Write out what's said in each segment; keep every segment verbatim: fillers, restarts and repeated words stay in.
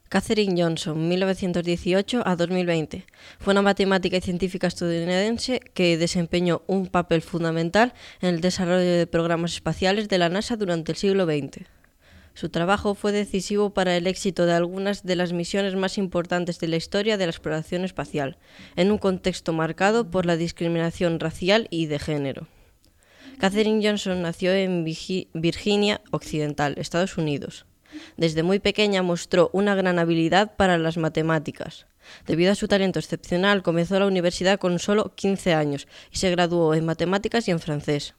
Katherine Johnson, mil novecientos dieciocho a dos mil veinte, fue una matemática y científica estadounidense que desempeñó un papel fundamental en el desarrollo de programas espaciales de la NASA durante el siglo veinte. Su trabajo fue decisivo para el éxito de algunas de las misiones más importantes de la historia de la exploración espacial, en un contexto marcado por la discriminación racial y de género. Katherine Johnson nació en Virginia Occidental, Estados Unidos. Desde muy pequeña mostró una gran habilidad para las matemáticas. Debido a su talento excepcional, comenzó la universidad con solo quince años y se graduó en matemáticas y en francés.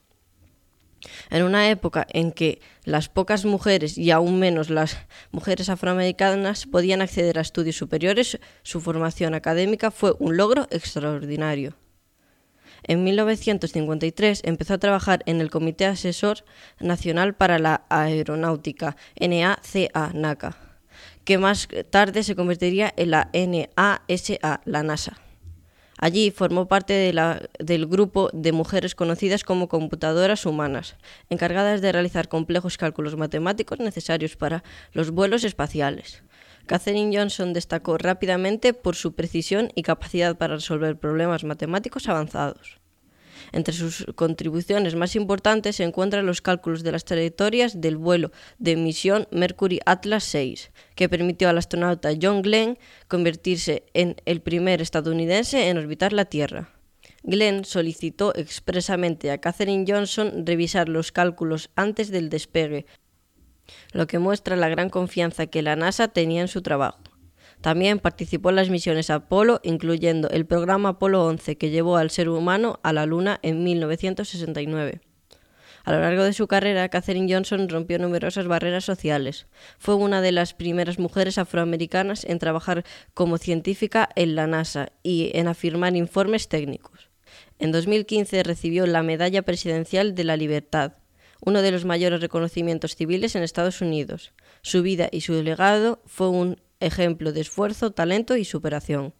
En una época en que las pocas mujeres y aún menos las mujeres afroamericanas podían acceder a estudios superiores, su formación académica fue un logro extraordinario. En mil novecientos cincuenta y tres empezó a trabajar en el Comité Asesor Nacional para la Aeronáutica, NASA, que más tarde se convertiría en la NASA, la NASA. Allí formó parte de la, del grupo de mujeres conocidas como computadoras humanas, encargadas de realizar complejos cálculos matemáticos necesarios para los vuelos espaciales. Katherine Johnson destacó rápidamente por su precisión y capacidad para resolver problemas matemáticos avanzados. Entre sus contribuciones más importantes se encuentran los cálculos de las trayectorias del vuelo de misión Mercury Atlas seis, que permitió al astronauta John Glenn convertirse en el primer estadounidense en orbitar la Tierra. Glenn solicitó expresamente a Katherine Johnson revisar los cálculos antes del despegue, lo que muestra la gran confianza que la NASA tenía en su trabajo. También participó en las misiones Apolo, incluyendo el programa Apolo once, que llevó al ser humano a la Luna en mil novecientos sesenta y nueve. A lo largo de su carrera, Katherine Johnson rompió numerosas barreras sociales. Fue una de las primeras mujeres afroamericanas en trabajar como científica en la NASA y en afirmar informes técnicos. En dos mil quince recibió la Medalla Presidencial de la Libertad, uno de los mayores reconocimientos civiles en Estados Unidos. Su vida y su legado fue un ejemplo de esfuerzo, talento y superación.